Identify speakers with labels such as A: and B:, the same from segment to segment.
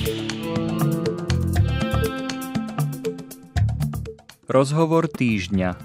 A: Rozhovor týždňa.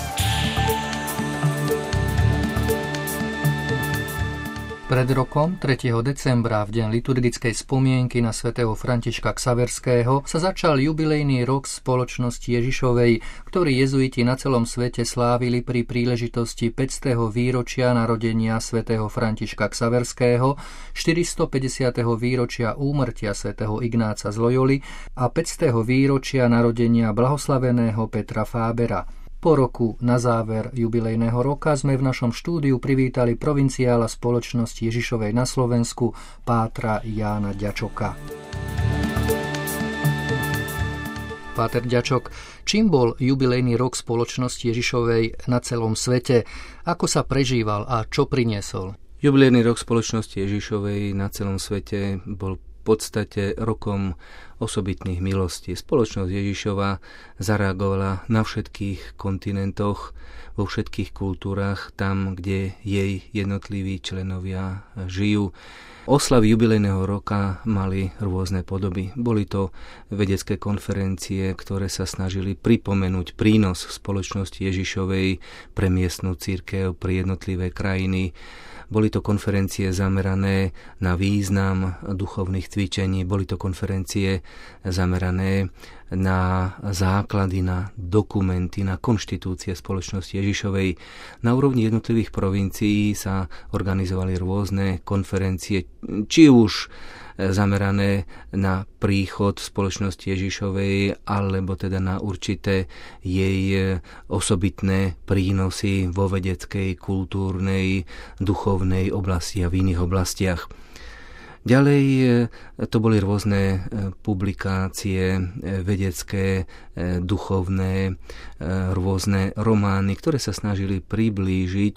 B: Pred rokom, 3. decembra, v deň liturgickej spomienky na svätého Františka Xaverského, sa začal jubilejný rok spoločnosti Ježišovej, ktorý jezuiti na celom svete slávili pri príležitosti 500. výročia narodenia svätého Františka Xaverského, 450. výročia úmrtia svätého Ignáca z Loyoli a 500. výročia narodenia blahoslaveného Petra Fábera. Po roku na záver jubilejného roka sme v našom štúdiu privítali provinciála spoločnosti Ježišovej na Slovensku pátra Jána Ďačoka. Páter Ďačok, čím bol jubilejný rok spoločnosti Ježišovej na celom svete? Ako sa prežíval a čo priniesol?
C: Jubilejný rok spoločnosti Ježišovej na celom svete bol v podstate rokom osobitných milostí. Spoločnosť Ježišova zareagovala na všetkých kontinentoch, vo všetkých kultúrach, tam, kde jej jednotliví členovia žijú. Oslavy jubilejného roka mali rôzne podoby. Boli to vedecké konferencie, ktoré sa snažili pripomenúť prínos spoločnosti Ježišovej pre miestnu cirkev, pre jednotlivé krajiny. Boli to konferencie zamerané na význam duchovných cvičení, boli to konferencie zamerané na základy, na dokumenty, na konštitúcie spoločnosti Ježišovej. Na úrovni jednotlivých provincií sa organizovali rôzne konferencie, či už zamerané na príchod spoločnosti Ježišovej, alebo teda na určité jej osobitné prínosy vo vedeckej, kultúrnej, duchovnej oblasti a v iných oblastiach. Ďalej to boli rôzne publikácie vedecké, duchovné, rôzne romány, ktoré sa snažili priblížiť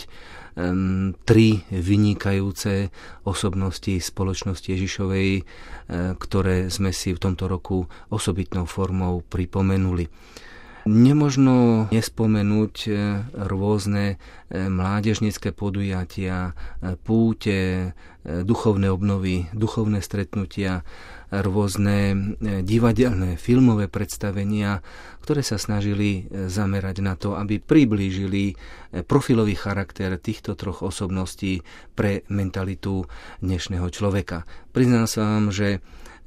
C: tri vynikajúce osobnosti spoločnosti Ježišovej, ktoré sme si v tomto roku osobitnou formou pripomenuli. Nemožno nespomenúť rôzne mládežnícke podujatia, púte, duchovné obnovy, duchovné stretnutia, rôzne divadelné, filmové predstavenia, ktoré sa snažili zamerať na to, aby priblížili profilový charakter týchto troch osobností pre mentalitu dnešného človeka. Priznám sa vám, že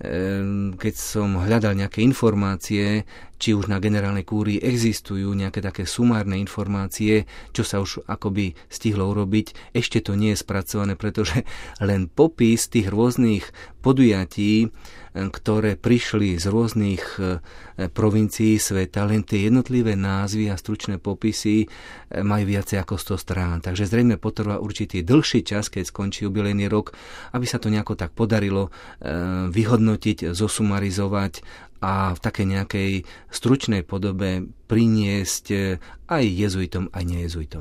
C: keď som hľadal nejaké informácie, či už na generálnej kúrii existujú nejaké také sumárne informácie, čo sa už akoby stihlo urobiť, ešte to nie je spracované, pretože len popis tých rôznych podujatí, ktoré prišli z rôznych provincií sveta, len tie jednotlivé názvy a stručné popisy majú viacej ako 100 strán. Takže zrejme potrvá určitý dlhší čas, keď skončí jubilejný rok, aby sa to nejako tak podarilo vyhodnotiť, zosumarizovať a v takej nejakej stručnej podobe priniesť aj jezuitom, aj nejezuitom.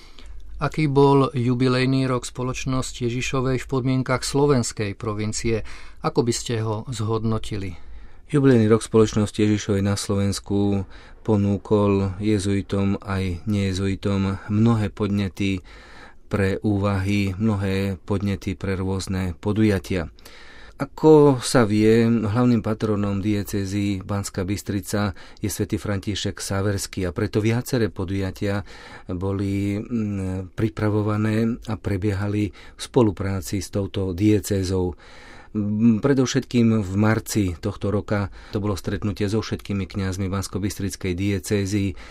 B: Aký bol jubilejný rok spoločnosti Ježišovej v podmienkach slovenskej provincie? Ako by ste ho zhodnotili?
C: Jubilejný rok spoločnosti Ježišovej na Slovensku ponúkol jezuitom aj nejezuitom mnohé podnety pre úvahy, mnohé podnety pre rôzne podujatia. Ako sa vie, hlavným patronom diecézy Banská Bystrica je svätý František Xaverský a preto viaceré podujatia boli pripravované a prebiehali v spolupráci s touto diecézou. Predovšetkým v marci tohto roka to bolo stretnutie so všetkými kňazmi Banskobystrickej diecézy,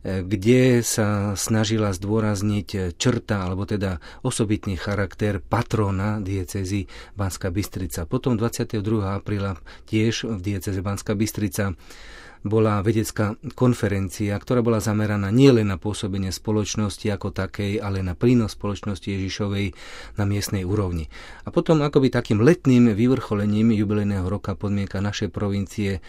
C: kde sa snažila zdôrazniť črta, alebo teda osobitný charakter patrona diecézy Banská Bystrica. Potom 22. apríla tiež v diecéze Banská Bystrica bola vedecká konferencia, ktorá bola zameraná nielen na pôsobenie spoločnosti ako takej, ale na prínos spoločnosti Ježišovej na miestnej úrovni. A potom akoby takým letným vyvrcholením jubilejného roka podmienka našej provincie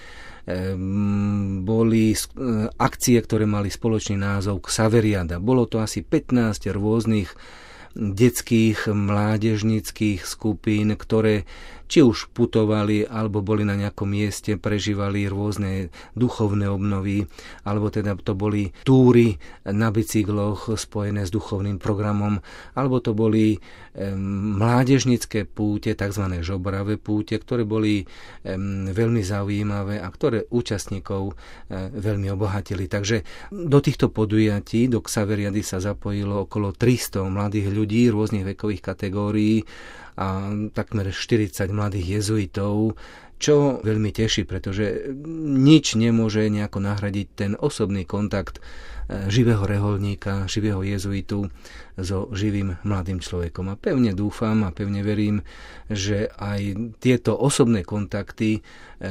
C: boli akcie, ktoré mali spoločný názov Xaveriada. Bolo to asi 15 rôznych detských, mládežníckych skupín, ktoré či už putovali, alebo boli na nejakom mieste, prežívali rôzne duchovné obnovy, alebo teda to boli túry na bicykloch spojené s duchovným programom, alebo to boli mládežnické púte, tzv. Žobravé púte, ktoré boli veľmi zaujímavé a ktoré účastníkov veľmi obohatili. Takže do týchto podujatí, do Xaveriady sa zapojilo okolo 300 mladých ľudí rôznych vekových kategórií a takmer 40 mladých jezuitov, čo veľmi teší, pretože nič nemôže nejako nahradiť ten osobný kontakt živého reholníka, živého jezuitu so živým mladým človekom. A pevne dúfam a pevne verím, že aj tieto osobné kontakty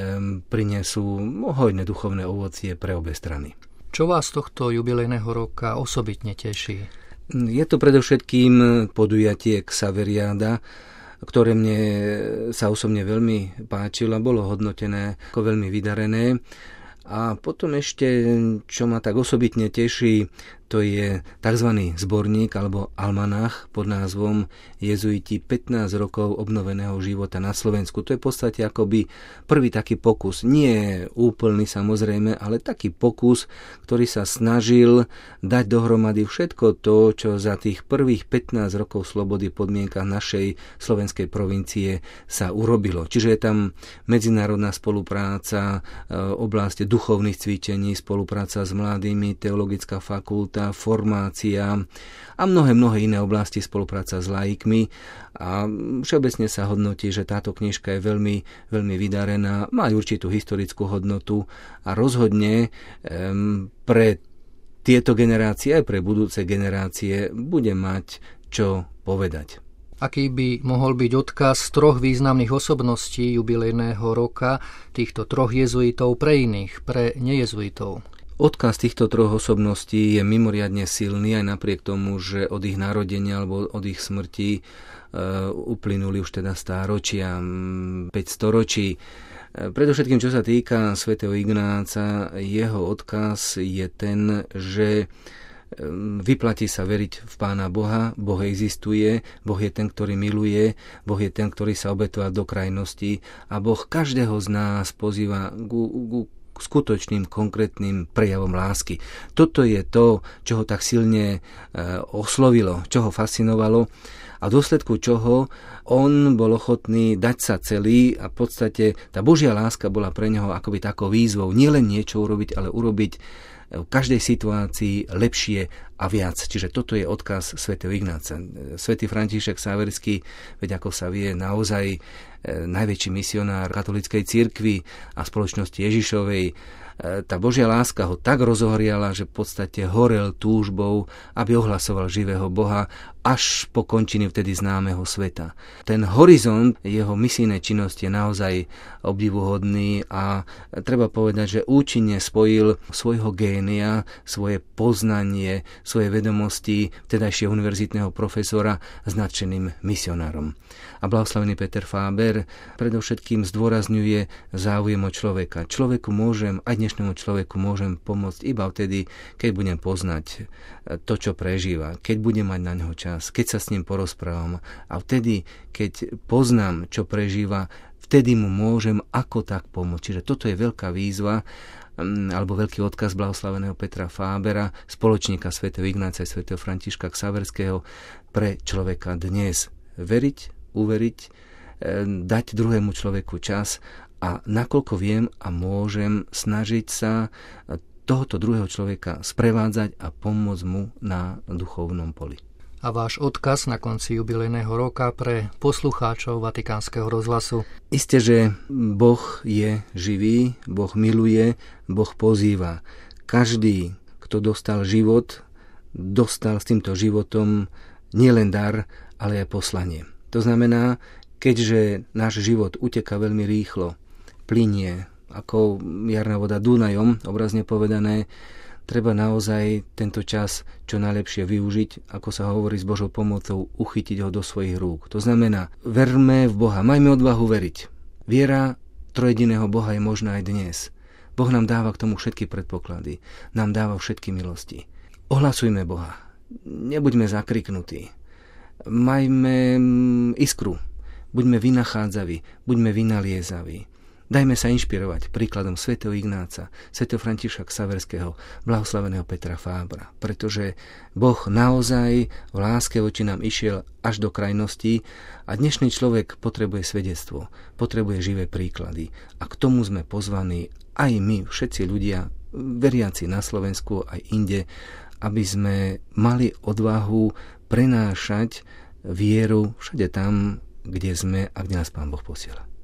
C: prinesú hojné duchovné ovocie pre obe strany.
B: Čo vás tohto jubilejného roka osobitne teší?
C: Je to predovšetkým podujatie Xaveriáda, ktoré mne sa osobne veľmi páčilo a bolo hodnotené ako veľmi vydarené. A potom ešte, čo ma tak osobitne teší, to je tzv. Zborník alebo almanach pod názvom Jezuiti 15 rokov obnoveného života na Slovensku. To je v podstate akoby prvý taký pokus. Nie úplný samozrejme, ale taký pokus, ktorý sa snažil dať dohromady všetko to, čo za tých prvých 15 rokov slobody v podmienkach našej slovenskej provincie sa urobilo. Čiže je tam medzinárodná spolupráca, oblasť duchovných cvičení, spolupráca s mladými, teologická fakulta, formácia a mnohé iné oblasti, spolupráca s laikmi a všeobecne sa hodnotí, že táto knižka je veľmi, veľmi vydarená, má určitú historickú hodnotu a rozhodne pre tieto generácie aj pre budúce generácie bude mať čo povedať.
B: Aký by mohol byť odkaz troch významných osobností jubilejného roka, týchto troch jezuitov pre iných, pre nejezuitov?
C: Odkaz týchto troch osobností je mimoriadne silný aj napriek tomu, že od ich narodenia alebo od ich smrti uplynuli už teda stáročia, 500 ročí. Predovšetkým, čo sa týka svätého Ignáca, jeho odkaz je ten, že vyplatí sa veriť v Pána Boha, Boh existuje, Boh je ten, ktorý miluje, Boh je ten, ktorý sa obetuje do krajnosti a Boh každého z nás pozýva ku skutočným, konkrétnym prejavom lásky. Toto je to, čo ho tak silne oslovilo, čo ho fascinovalo a v dôsledku čoho on bol ochotný dať sa celý a v podstate tá Božia láska bola pre neho akoby takou výzvou nielen niečo urobiť, ale urobiť v každej situácii lepšie a viac. Čiže toto je odkaz svätého Ignáca. Svätý František Xaverský, veď ako sa vie, naozaj najväčší misionár katolíckej cirkvi a spoločnosti Ježišovej. Tá Božia láska ho tak rozohriala, že v podstate horel túžbou, aby ohlasoval živého Boha až po končiny vtedy známeho sveta. Ten horizont jeho misijnej činnosti je naozaj obdivuhodný a treba povedať, že účinne spojil svojho génia, svoje poznanie, svoje vedomosti vtedajšieho univerzitného profesora s nadšeným misionárom. A blahoslavený Peter Faber predovšetkým zdôrazňuje záujem o človeka. Aj dnešnému človeku môžem pomôcť iba vtedy, keď budem poznať to, čo prežíva, keď budem mať na ňo čas, keď sa s ním porozprávam a vtedy, keď poznám, čo prežíva, vtedy mu môžem ako tak pomôcť. Čiže toto je veľká výzva alebo veľký odkaz blahoslaveného Petra Fábera, spoločníka svätého Ignáca a svätého Františka Xaverského pre človeka dnes. Veriť, uveriť, dať druhému človeku čas a nakoľko viem a môžem snažiť sa tohoto druhého človeka sprevádzať a pomôcť mu na duchovnom poli.
B: A váš odkaz na konci jubilejného roka pre poslucháčov Vatikánskeho rozhlasu?
C: Isté, že Boh je živý, Boh miluje, Boh pozýva. Každý, kto dostal život, dostal s týmto životom nielen dar, ale aj poslanie. To znamená, keďže náš život uteká veľmi rýchlo, plynie ako jarná voda Dunajom, obrazne povedané, treba naozaj tento čas čo najlepšie využiť, ako sa hovorí, s Božou pomocou uchytiť ho do svojich rúk. To znamená, verme v Boha, majme odvahu veriť. Viera trojediného Boha je možná aj dnes. Boh nám dáva k tomu všetky predpoklady, nám dáva všetky milosti. Ohlasujme Boha, nebuďme zakriknutí. Majme iskru, buďme vynachádzaví, buďme vynaliezaví. Dajme sa inšpirovať príkladom svätého Ignáca, svätého Františka Xaverského, blahoslaveného Petra Fábra, pretože Boh naozaj v láske voči nám išiel až do krajností a dnešný človek potrebuje svedectvo, potrebuje živé príklady a k tomu sme pozvaní aj my, všetci ľudia, veriaci na Slovensku aj inde, aby sme mali odvahu prenášať vieru všade tam, kde sme a kde nás Pán Boh posiela.